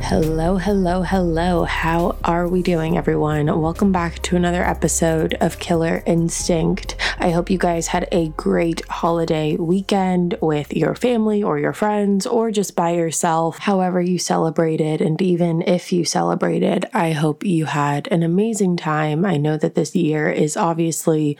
Hello, hello, hello. How are we doing, everyone? Welcome back to another episode of Killer Instinct. I hope you guys had a great holiday weekend with your family or your friends or just by yourself, however you celebrated. And even if you celebrated, I hope you had an amazing time. I know that this year is obviously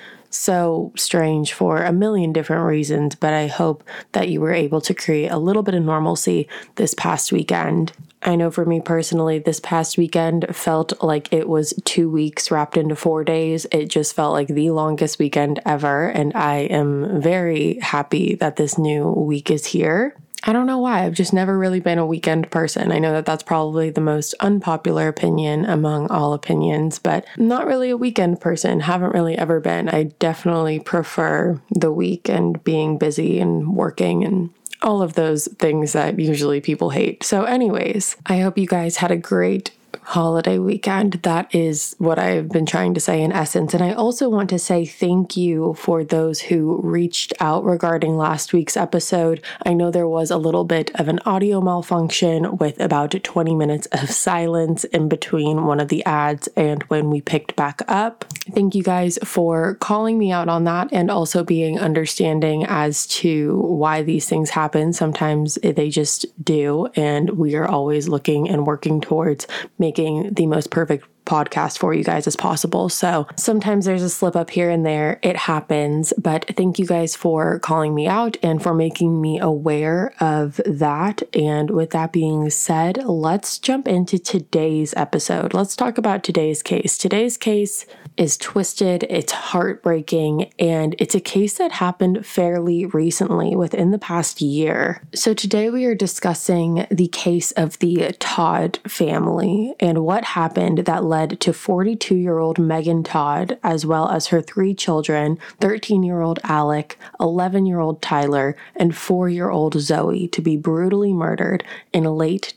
so strange for a million different reasons, but I hope that you were able to create a little bit of normalcy this past weekend. I know for me personally, this past weekend felt like it was 2 weeks wrapped into 4 days. It just felt like the longest weekend ever, and I am very happy that this new week is here. I don't know why. I've just never really been a weekend person. I know that that's probably the most unpopular opinion among all opinions, but I'm not really a weekend person. Haven't really ever been. I definitely prefer the week and being busy and working and all of those things that usually people hate. So anyways, I hope you guys had a great holiday weekend. That is what I've been trying to say in essence. And I also want to say thank you for those who reached out regarding last week's episode. I know there was a little bit of an audio malfunction with about 20 minutes of silence in between one of the ads and when we picked back up. Thank you guys for calling me out on that and also being understanding as to why these things happen. Sometimes they just do, and we are always looking and working towards making the most perfect podcast for you guys as possible. So sometimes there's a slip up here and there. It happens, but thank you guys for calling me out and for making me aware of that. And with that being said, let's jump into today's episode. Let's talk about today's case. Today's case is twisted, it's heartbreaking, and it's a case that happened fairly recently within the past year. So today we are discussing the case of the Todd family and what happened that led to 42-year-old Megan Todd, as well as her 3 children, 13-year-old Alec, 11-year-old Tyler, and 4-year-old Zoe, to be brutally murdered in late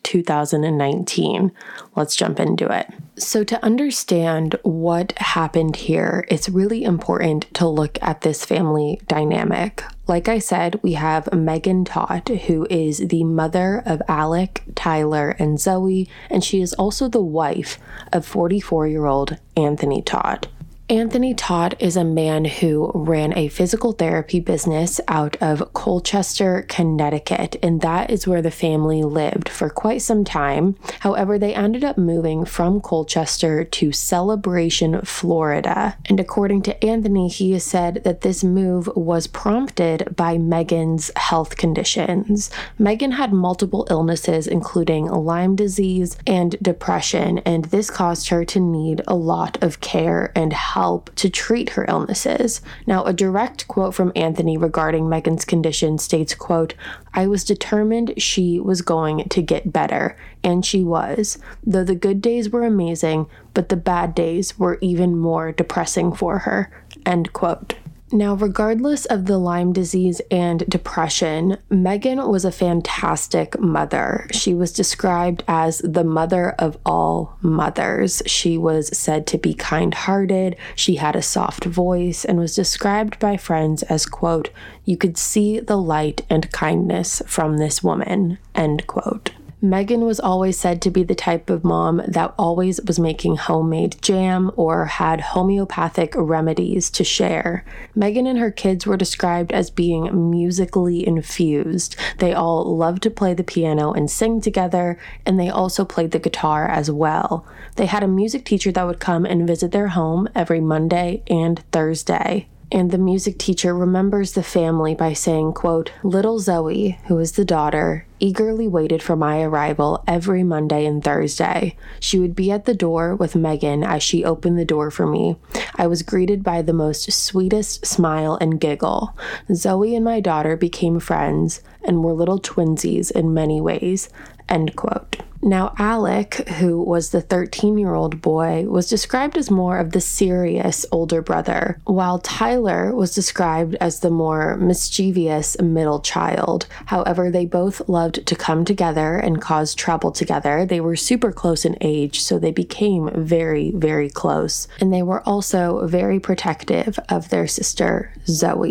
2019. Let's jump into it. So to understand what happened here, it's really important to look at this family dynamic. Like I said, we have Megan Todd, who is the mother of Alec, Tyler, and Zoe, and she is also the wife of 44-year-old Anthony Todd. Anthony Todd is a man who ran a physical therapy business out of Colchester, Connecticut, and that is where the family lived for quite some time. However, they ended up moving from Colchester to Celebration, Florida. And according to Anthony, he has said that this move was prompted by Megan's health conditions. Megan had multiple illnesses, including Lyme disease and depression, and this caused her to need a lot of care and help to treat her illnesses. Now, a direct quote from Anthony regarding Megan's condition states, quote, "I was determined she was going to get better, and she was, though the good days were amazing, but the bad days were even more depressing for her," end quote. Now, regardless of the Lyme disease and depression, Megan was a fantastic mother. She was described as the mother of all mothers. She was said to be kind-hearted, she had a soft voice, and was described by friends as, quote, "You could see the light and kindness from this woman," end quote. Megan was always said to be the type of mom that always was making homemade jam or had homeopathic remedies to share. Megan and her kids were described as being musically infused. They all loved to play the piano and sing together, and they also played the guitar as well. They had a music teacher that would come and visit their home every Monday and Thursday. And the music teacher remembers the family by saying, quote, "Little Zoe, who is the daughter, eagerly waited for my arrival every Monday and Thursday. She would be at the door with Megan as she opened the door for me. I was greeted by the most sweetest smile and giggle. Zoe and my daughter became friends and were little twinsies in many ways," end quote. Now, Alec, who was the 13-year-old boy, was described as more of the serious older brother, while Tyler was described as the more mischievous middle child. However, they both loved to come together and cause trouble together. They were super close in age, so they became very, very close. And they were also very protective of their sister, Zoe.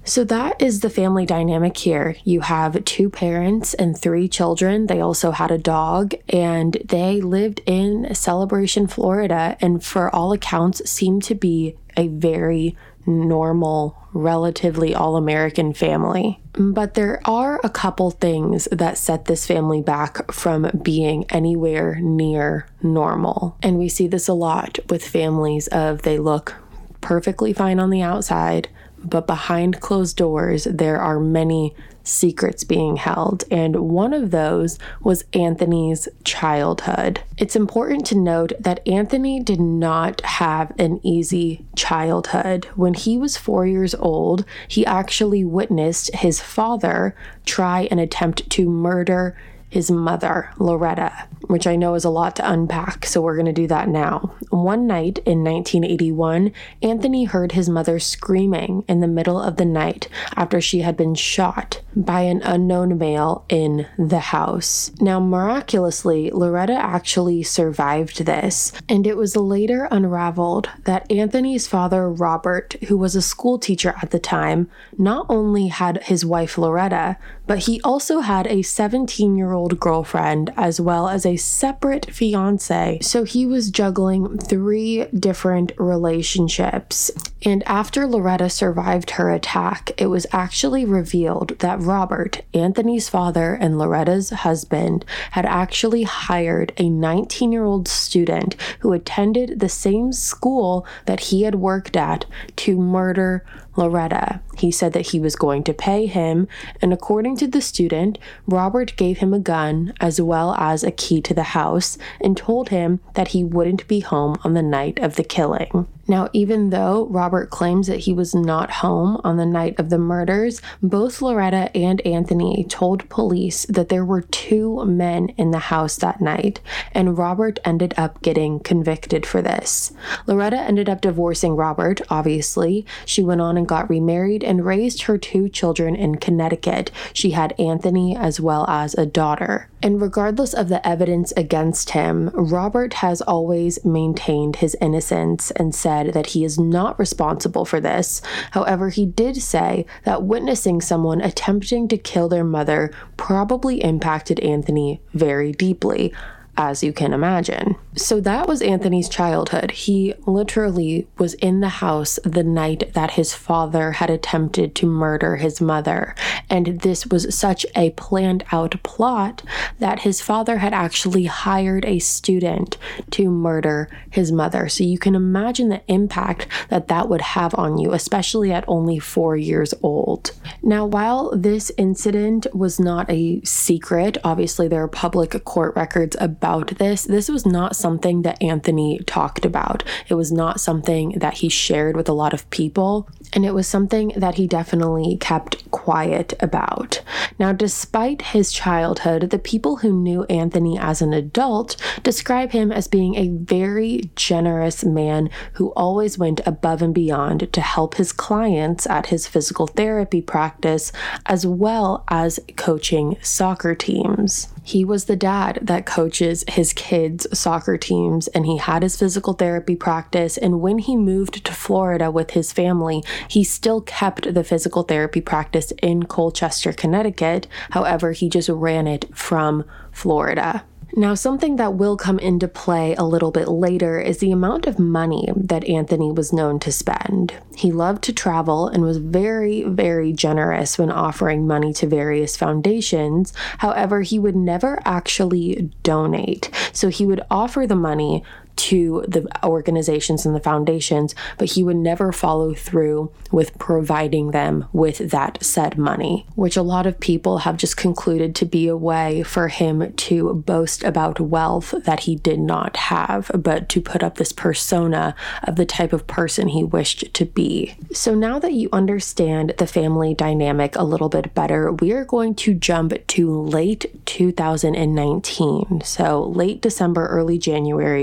So that is the family dynamic here. You have 2 parents and 3 children. They also had a dog, and they lived in Celebration, Florida, and for all accounts seemed to be a very normal, relatively all-American family. But there are a couple things that set this family back from being anywhere near normal. And we see this a lot with families of they look perfectly fine on the outside, but behind closed doors, there are many secrets being held, and one of those was Anthony's childhood. It's important to note that Anthony did not have an easy childhood. When he was 4 years old, he actually witnessed his father try and attempt to murder his mother, Loretta, which I know is a lot to unpack, so we're going to do that now. One night in 1981, Anthony heard his mother screaming in the middle of the night after she had been shot by an unknown male in the house. Now, miraculously, Loretta actually survived this, and it was later unraveled that Anthony's father, Robert, who was a school teacher at the time, not only had his wife, Loretta, but he also had a 17-year-old girlfriend as well as a separate fiance. So he was juggling 3 different relationships. And after Loretta survived her attack, it was actually revealed that Robert, Anthony's father and Loretta's husband, had actually hired a 19-year-old student who attended the same school that he had worked at to murder Loretta. He said that he was going to pay him, and according to the student, Robert gave him a gun as well as a key to the house and told him that he wouldn't be home on the night of the killing. Now, even though Robert claims that he was not home on the night of the murders, both Loretta and Anthony told police that there were 2 men in the house that night, and Robert ended up getting convicted for this. Loretta ended up divorcing Robert, obviously. She went on and got remarried and raised her 2 children in Connecticut. She had Anthony as well as a daughter. And regardless of the evidence against him, Robert has always maintained his innocence and said that he is not responsible for this. However, he did say that witnessing someone attempting to kill their mother probably impacted Anthony very deeply, as you can imagine. So that was Anthony's childhood. He literally was in the house the night that his father had attempted to murder his mother. And this was such a planned out plot that his father had actually hired a student to murder his mother. So you can imagine the impact that that would have on you, especially at only 4 years old. Now, while this incident was not a secret, obviously there are public court records about this. This was not something that Anthony talked about. It was not something that he shared with a lot of people, and it was something that he definitely kept quiet about. Now, despite his childhood, the people who knew Anthony as an adult describe him as being a very generous man who always went above and beyond to help his clients at his physical therapy practice, as well as coaching soccer teams. He was the dad that coaches his kids' soccer teams, and he had his physical therapy practice. And when he moved to Florida with his family, he still kept the physical therapy practice in Colchester, Connecticut. However, he just ran it from Florida. Now, something that will come into play a little bit later is the amount of money that Anthony was known to spend. He loved to travel and was very, very generous when offering money to various foundations. However, he would never actually donate. So he would offer the money to the organizations and the foundations, but he would never follow through with providing them with that said money, which a lot of people have just concluded to be a way for him to boast about wealth that he did not have, but to put up this persona of the type of person he wished to be. So now that you understand the family dynamic a little bit better, we are going to jump to late 2019. So late December, early January 2019.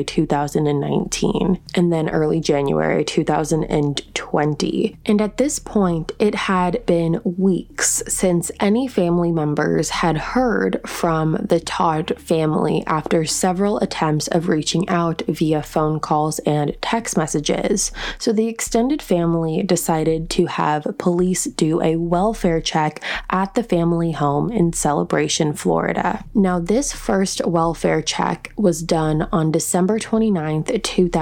2019, and then early January 2020. And at this point, it had been weeks since any family members had heard from the Todd family after several attempts of reaching out via phone calls and text messages. So the extended family decided to have police do a welfare check at the family home in Celebration, Florida. Now, this first welfare check was done on December 29th,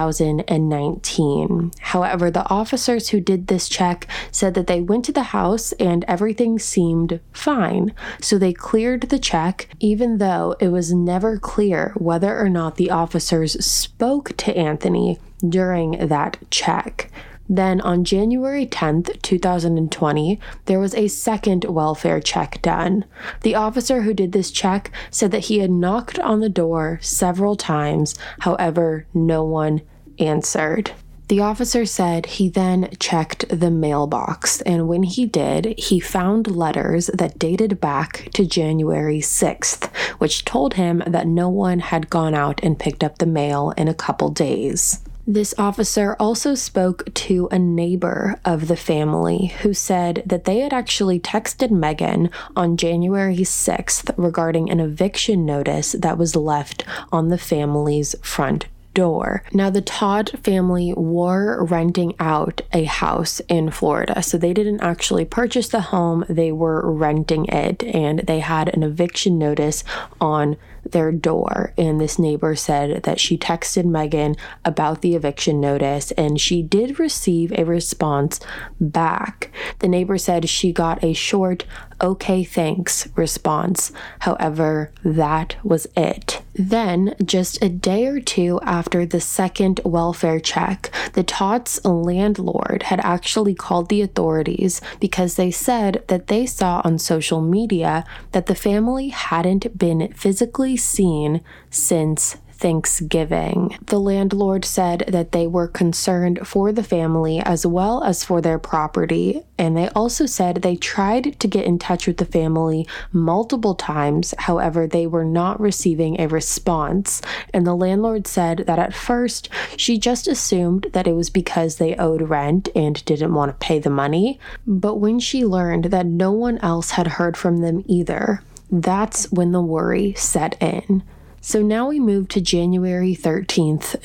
2019. However, the officers who did this check said that they went to the house and everything seemed fine. So they cleared the check, even though it was never clear whether or not the officers spoke to Anthony during that check. Then on January 10th, 2020, there was a second welfare check done. The officer who did this check said that he had knocked on the door several times, however, no one answered. The officer said he then checked the mailbox, and when he did, he found letters that dated back to January 6th, which told him that no one had gone out and picked up the mail in a couple days. This officer also spoke to a neighbor of the family who said that they had actually texted Megan on January 6th regarding an eviction notice that was left on the family's front door. Now, the Todd family were renting out a house in Florida, so they didn't actually purchase the home, they were renting it, and they had an eviction notice on their door. And this neighbor said that she texted Megan about the eviction notice, and she did receive a response back. The neighbor said she got a short, "Okay, thanks" response. However, that was it. Then, just a day or two after the second welfare check, the Todd's landlord had actually called the authorities because they said that they saw on social media that the family hadn't been physically seen since Thanksgiving. The landlord said that they were concerned for the family as well as for their property, and they also said they tried to get in touch with the family multiple times, however, they were not receiving a response. And the landlord said that at first, she just assumed that it was because they owed rent and didn't want to pay the money, but when she learned that no one else had heard from them either, that's when the worry set in. So now we move to January 13th,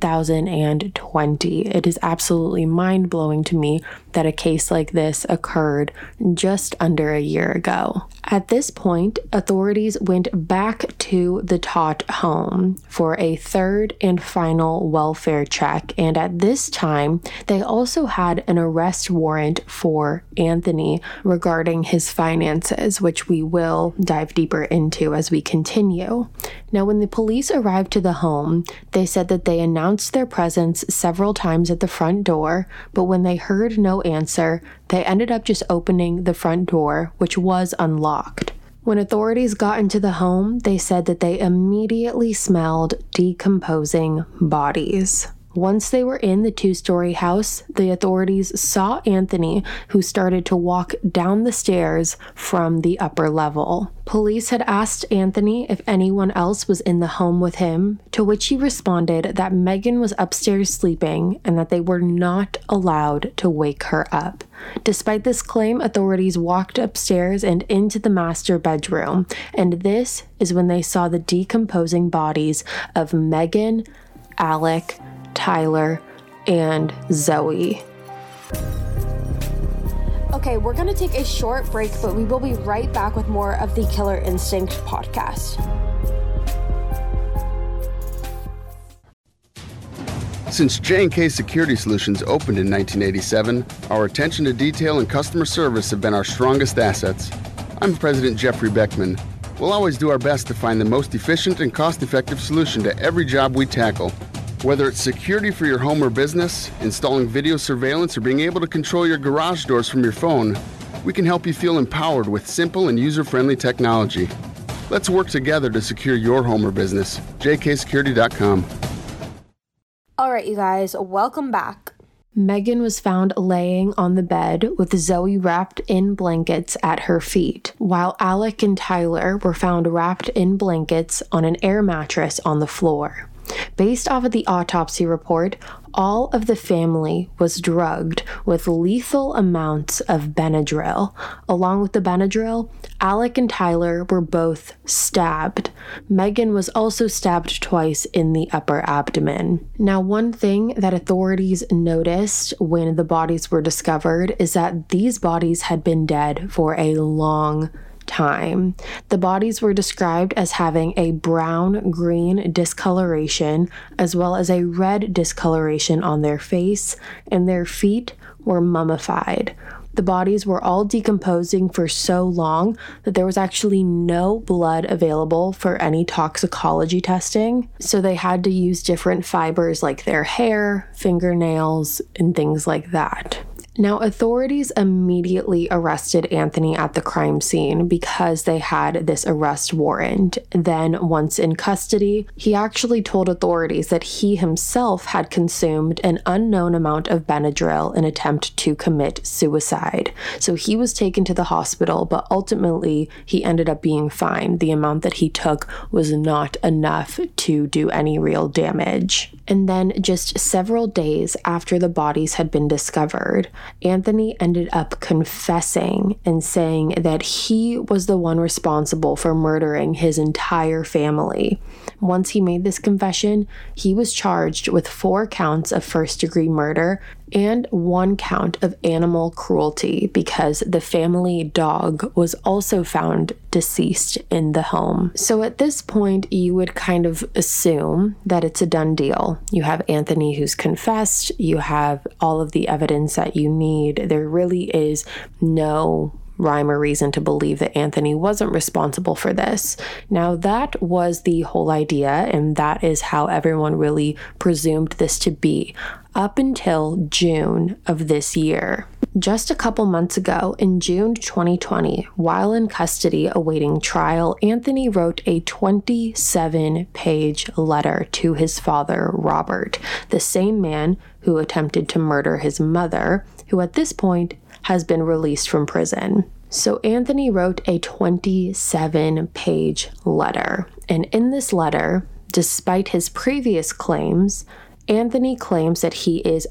2020. It is absolutely mind-blowing to me that a case like this occurred just under a year ago. At this point, authorities went back to the Todd home for a third and final welfare check, and at this time, they also had an arrest warrant for Anthony regarding his finances, which we will dive deeper into as we continue. Now, when the police arrived to the home, they said that they announced their presence several times at the front door, but when they heard no answer, they ended up just opening the front door, which was unlocked. When authorities got into the home, they said that they immediately smelled decomposing bodies. Once they were in the two-story house, the authorities saw Anthony, who started to walk down the stairs from the upper level. Police had asked Anthony if anyone else was in the home with him, to which he responded that Megan was upstairs sleeping and that they were not allowed to wake her up. Despite this claim, authorities walked upstairs and into the master bedroom, and this is when they saw the decomposing bodies of Megan, Alec, Tyler, and Zoe. Okay, we're going to take a short break, but we will be right back with more of the Killer Instinct podcast. Since J&K Security Solutions opened in 1987, our attention to detail and customer service have been our strongest assets. I'm President Jeffrey Beckman. We'll always do our best to find the most efficient and cost-effective solution to every job we tackle. Whether it's security for your home or business, installing video surveillance, or being able to control your garage doors from your phone, we can help you feel empowered with simple and user-friendly technology. Let's work together to secure your home or business. jksecurity.com. All right, you guys, welcome back. Megan was found laying on the bed with Zoe wrapped in blankets at her feet, while Alec and Tyler were found wrapped in blankets on an air mattress on the floor. Based off of the autopsy report, all of the family was drugged with lethal amounts of Benadryl. Along with the Benadryl, Alec and Tyler were both stabbed. Megan was also stabbed twice in the upper abdomen. Now, one thing that authorities noticed when the bodies were discovered is that these bodies had been dead for a long time. The bodies were described as having a brown-green discoloration as well as a red discoloration on their face, and their feet were mummified. The bodies were all decomposing for so long that there was actually no blood available for any toxicology testing, so they had to use different fibers like their hair, fingernails, and things like that. Now, authorities immediately arrested Anthony at the crime scene because they had this arrest warrant. Then, once in custody, he actually told authorities that he himself had consumed an unknown amount of Benadryl in an attempt to commit suicide. So he was taken to the hospital, but ultimately he ended up being fine. The amount that he took was not enough to do any real damage. And then just several days after the bodies had been discovered, Anthony ended up confessing and saying that he was the one responsible for murdering his entire family. Once he made this confession, he was charged with 4 counts of first-degree murder and 1 count of animal cruelty because the family dog was also found deceased in the home. So at this point, you would kind of assume that it's a done deal. You have Anthony who's confessed, you have all of the evidence that you need. There really is no rhyme or reason to believe that Anthony wasn't responsible for this. Now, that was the whole idea, and that is how everyone really presumed this to be up until June of this year. Just a couple months ago, in June 2020, while in custody awaiting trial, Anthony wrote a 27-page letter to his father, Robert, the same man who attempted to murder his mother, who at this point has been released from prison. So Anthony wrote a 27-page letter, and in this letter, despite his previous claims, Anthony claims that he is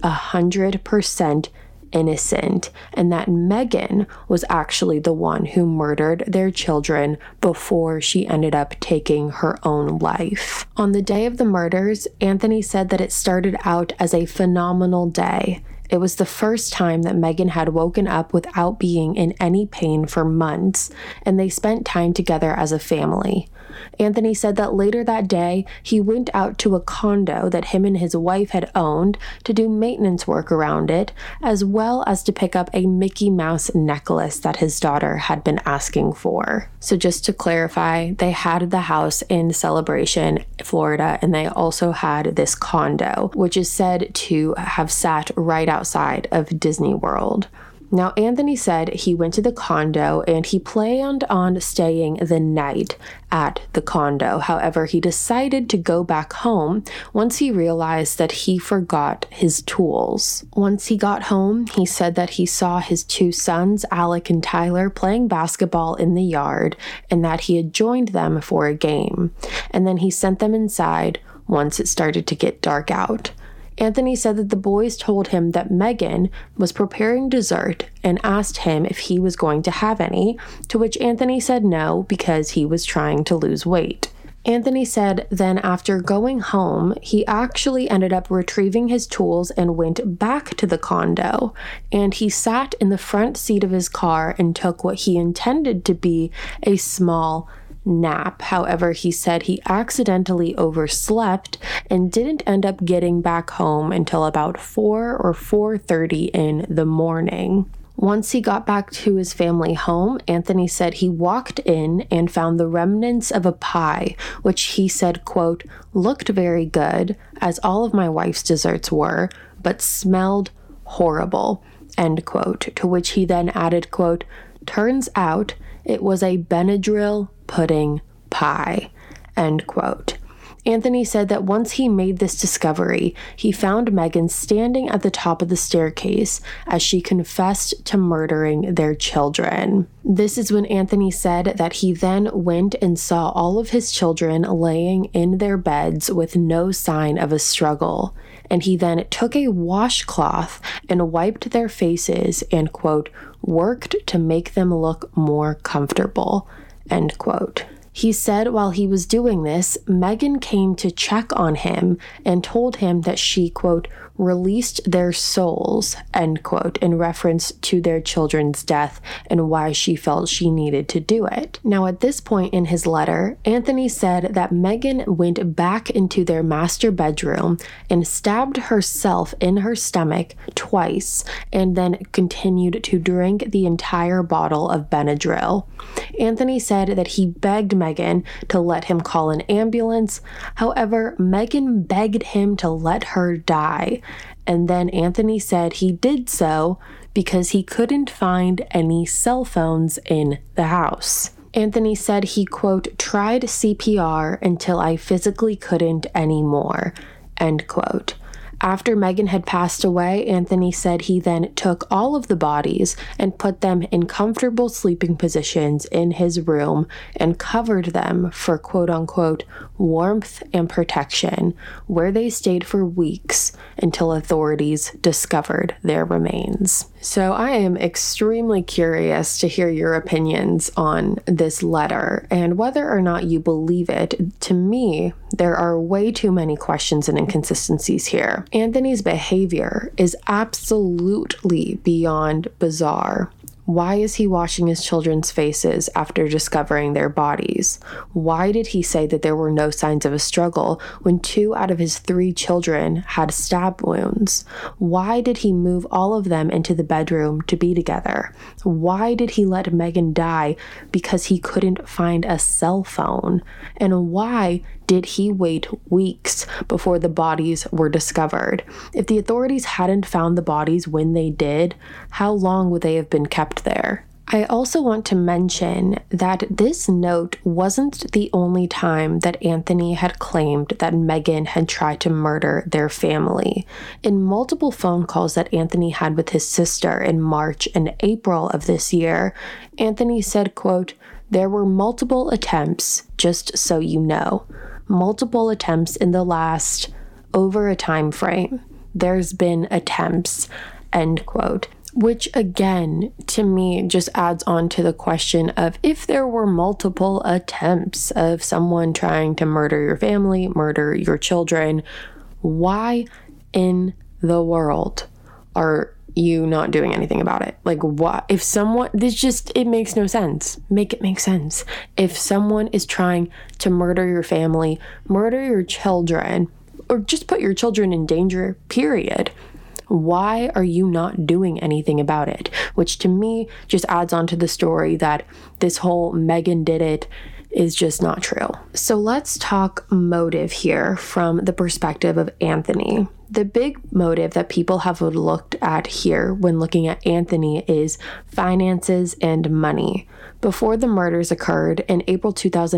100% innocent and that Megan was actually the one who murdered their children before she ended up taking her own life. On the day of the murders, Anthony said that it started out as a phenomenal day. It was the first time that Megan had woken up without being in any pain for months, and they spent time together as a family. Anthony said that later that day, he went out to a condo that him and his wife had owned to do maintenance work around it, as well as to pick up a Mickey Mouse necklace that his daughter had been asking for. So just to clarify, they had the house in Celebration, Florida, and they also had this condo, which is said to have sat right outside of Disney World. Now, Anthony said he went to the condo and he planned on staying the night at the condo. However, he decided to go back home once he realized that he forgot his tools. Once he got home, he said that he saw his 2 sons, Alec and Tyler, playing basketball in the yard and that he had joined them for a game. And then he sent them inside once it started to get dark out. Anthony said that the boys told him that Megan was preparing dessert and asked him if he was going to have any, to which Anthony said no because he was trying to lose weight. Anthony said then after going home, he actually ended up retrieving his tools and went back to the condo, and he sat in the front seat of his car and took what he intended to be a small nap. However, he said he accidentally overslept and didn't end up getting back home until about 4 or 4:30 in the morning. Once he got back to his family home, Anthony said he walked in and found the remnants of a pie, which he said, quote, looked very good, as all of my wife's desserts were, but smelled horrible, end quote, to which he then added, quote, turns out it was a Benadryl pudding pie, end quote. Anthony said that once he made this discovery, he found Megan standing at the top of the staircase as she confessed to murdering their children. This is when Anthony said that he then went and saw all of his children laying in their beds with no sign of a struggle. And he then took a washcloth and wiped their faces and, quote, worked to make them look more comfortable, end quote. He said while he was doing this, Megan came to check on him and told him that she, quote, released their souls, end quote, in reference to their children's death and why she felt she needed to do it. Now, at this point in his letter, Anthony said that Megan went back into their master bedroom and stabbed herself in her stomach twice and then continued to drink the entire bottle of Benadryl. Anthony said that he begged Megan to let him call an ambulance. However, Megan begged him to let her die. And then Anthony said he did so because he couldn't find any cell phones in the house. Anthony said he, quote, tried CPR until I physically couldn't anymore, end quote. After Megan had passed away, Anthony said he then took all of the bodies and put them in comfortable sleeping positions in his room and covered them for quote-unquote warmth and protection, where they stayed for weeks until authorities discovered their remains. So I am extremely curious to hear your opinions on this letter and whether or not you believe it. To me, there are way too many questions and inconsistencies here. Anthony's behavior is absolutely beyond bizarre. Why is he washing his children's faces after discovering their bodies? Why did he say that there were no signs of a struggle when 2 out of his 3 children had stab wounds? Why did he move all of them into the bedroom to be together? Why did he let Megan die because he couldn't find a cell phone? And why did he wait weeks before the bodies were discovered? If the authorities hadn't found the bodies when they did, how long would they have been kept there? I also want to mention that this note wasn't the only time that Anthony had claimed that Megan had tried to murder their family. In multiple phone calls that Anthony had with his sister in March and April of this year, Anthony said, quote, there were multiple attempts, just so you know. Multiple attempts in the last over a time frame. There's been attempts, end quote. Which again, to me, just adds on to the question of if there were multiple attempts of someone trying to murder your family, murder your children, why in the world are you not doing anything about it? Like, what if someone, it makes no sense. Make it make sense. If someone is trying to murder your family, murder your children, or just put your children in danger, period, why are you not doing anything about it? Which to me just adds on to the story that this whole Megan did it is just not true. So let's talk motive here from the perspective of Anthony. The big motive that people have looked at here when looking at Anthony is finances and money. Before the murders occurred in April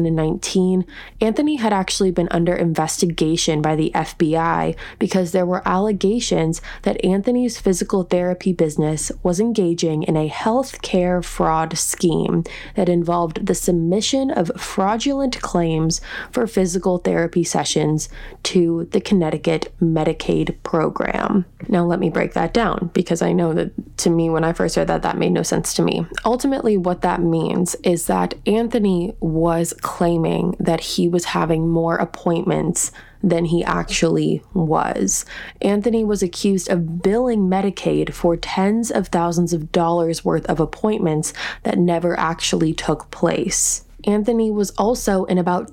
2019, Anthony had actually been under investigation by the FBI because there were allegations that Anthony's physical therapy business was engaging in a healthcare fraud scheme that involved the submission of fraudulent claims for physical therapy sessions to the Connecticut Medicaid program. Now, let me break that down because I know that to me, when I first heard that made no sense to me. Ultimately, what that means is that Anthony was claiming that he was having more appointments than he actually was. Anthony was accused of billing Medicaid for tens of thousands of dollars worth of appointments that never actually took place. Anthony was also in about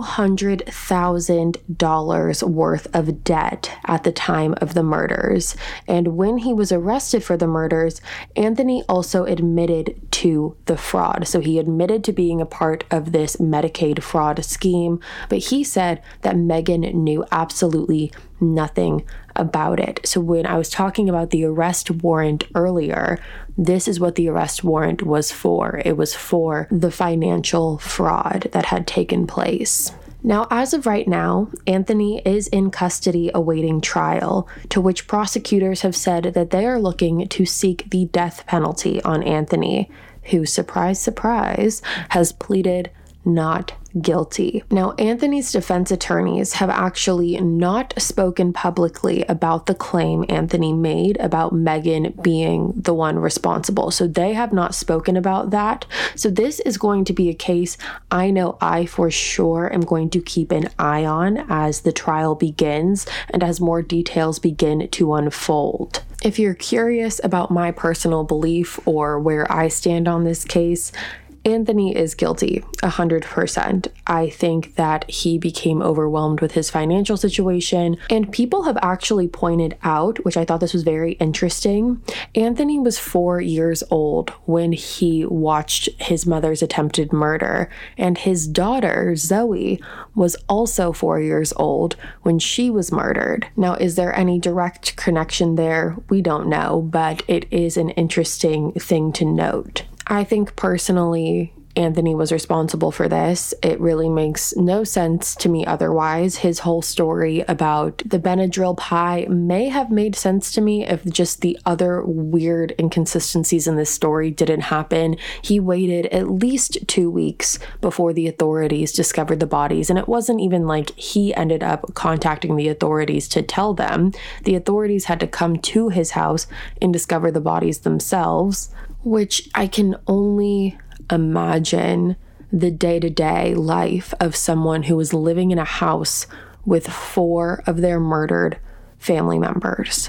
$200,000 worth of debt at the time of the murders. And when he was arrested for the murders, Anthony also admitted to the fraud. So he admitted to being a part of this Medicaid fraud scheme, but he said that Megan knew absolutely nothing about it. So when I was talking about the arrest warrant earlier, this is what the arrest warrant was for. It was for the financial fraud that had taken place. Now, as of right now, Anthony is in custody awaiting trial, to which prosecutors have said that they are looking to seek the death penalty on Anthony, who, surprise, surprise, has pleaded not guilty. Now, Anthony's defense attorneys have actually not spoken publicly about the claim Anthony made about Megan being the one responsible. So they have not spoken about that. So this is going to be a case I know I for sure am going to keep an eye on as the trial begins and as more details begin to unfold. If you're curious about my personal belief or where I stand on this case, Anthony is guilty, 100%. I think that he became overwhelmed with his financial situation, and people have actually pointed out, which I thought this was very interesting, Anthony was 4 years old when he watched his mother's attempted murder, and his daughter, Zoe, was also 4 years old when she was murdered. Now, is there any direct connection there? We don't know, but it is an interesting thing to note. I think personally, Anthony was responsible for this. It really makes no sense to me otherwise. His whole story about the Benadryl pie may have made sense to me if just the other weird inconsistencies in this story didn't happen. He waited at least 2 weeks before the authorities discovered the bodies, and it wasn't even like he ended up contacting the authorities to tell them. The authorities had to come to his house and discover the bodies themselves, which I can only imagine the day-to-day life of someone who was living in a house with 4 of their murdered family members.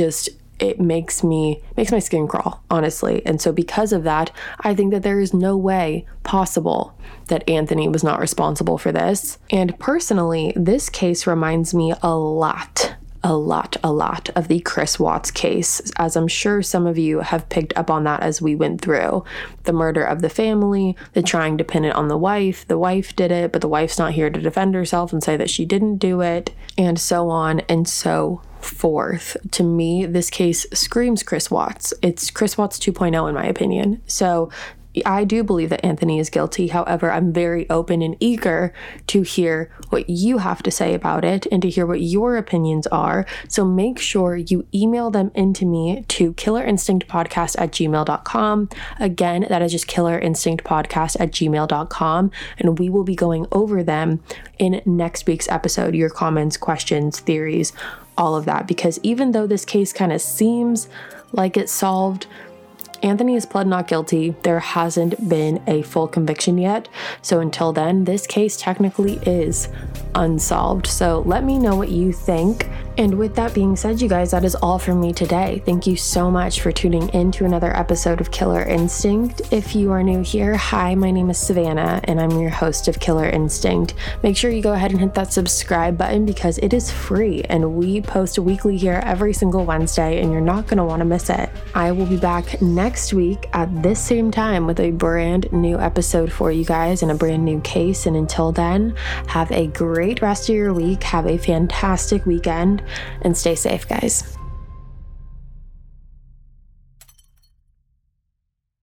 It makes my skin crawl, honestly. And so because of that, I think that there is no way possible that Anthony was not responsible for this. And personally, this case reminds me a lot of the Chris Watts case, as I'm sure some of you have picked up on that as we went through. The murder of the family, the trying to pin it on the wife did it, but the wife's not here to defend herself and say that she didn't do it, and so on and so forth. To me, this case screams Chris Watts. It's Chris Watts 2.0 in my opinion. So I do believe that Anthony is guilty. However, I'm very open and eager to hear what you have to say about it and to hear what your opinions are. So make sure you email them into me to killerinstinctpodcast@gmail.com. Again, that is just killerinstinctpodcast@gmail.com. And we will be going over them in next week's episode. Your comments, questions, theories, all of that. Because even though this case kind of seems like it's solved, Anthony has pled not guilty. There hasn't been a full conviction yet. So until then, this case technically is unsolved. So let me know what you think. And with that being said, you guys, that is all from me today. Thank you so much for tuning in to another episode of Killer Instinct. If you are new here, hi, my name is Savannah, and I'm your host of Killer Instinct. Make sure you go ahead and hit that subscribe button because it is free, and we post weekly here every single Wednesday, and you're not going to want to miss it. I will be back next week at this same time with a brand new episode for you guys and a brand new case. And until then, have a great rest of your week. Have a fantastic weekend. And stay safe, guys.